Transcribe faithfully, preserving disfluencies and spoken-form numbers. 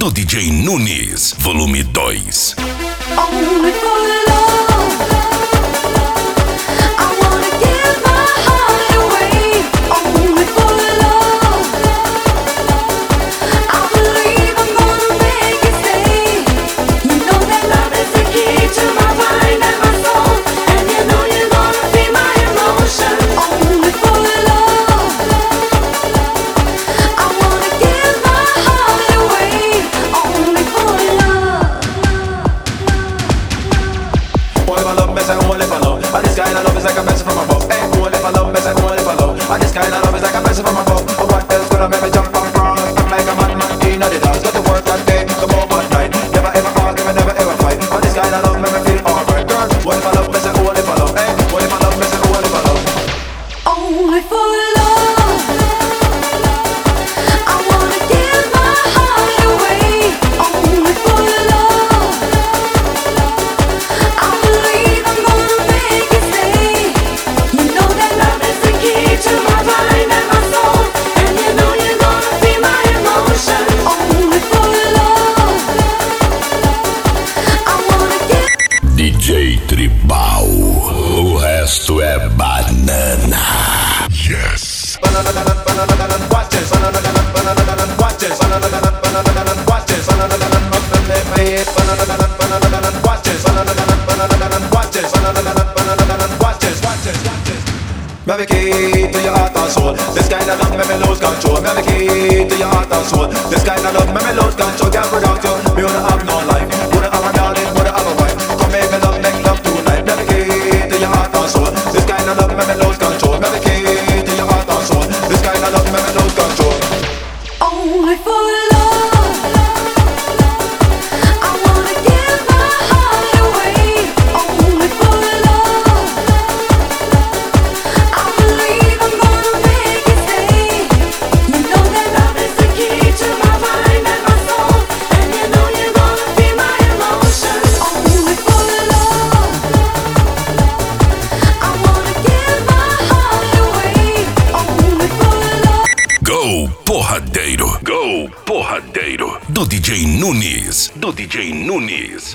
do D J Nunes, volume dois. Only for love, I wanna give my heart away. Only for love, I believe I'm gonna make it stay. You know that love is the key to my mind and my soul, and you know you're gonna be my emotion. Only for love, I wanna give my heart away. Only for love. Only for love, best I only for love. And this kind of love is like a message from above. Hey, only for love, best I only for love. And this kind of love is like a message from above. But what else could I make me jump and cross? I'm like a madman in the dance. Got to work that day, come home at night. Never ever argue, never ever fight. And this kind of love make me feel alright. Girl, only for love, best I only for love. Hey, only for love, best I only for love. Only for love, I wanna give my heart away. Only for love, I believe I'm gonna make it stay. You know that love is the key to my mind and my soul, and you know you're gonna be my emotion. Only for love, I wanna give. D J Tribal, o resto é banana. Yes. Watch this, watch this, watch this, watch this, watch this, watch this. Me the key to your heart and soul. This kind of love make me lose control. Me the key to your heart and soul. This kind of love make me lose control. Can't without you, me wanna have no life. Wanna have a darling, wanna have a wife. Come make me love, make love tonight. Me the key to your heart and soul. This kind of love make me lose control. Me the key to your heart and soul. This kind of love make me lose control. Only for love, I wanna give my heart away. Only for love, I believe I'm gonna make it stay. You know that love is the key to my mind and my soul, and you know you're gonna be my emotion. Only for love, I wanna give my heart away. Only for love. Go porradeiro, go porradeiro, do D J Nunes, do D J Nunes.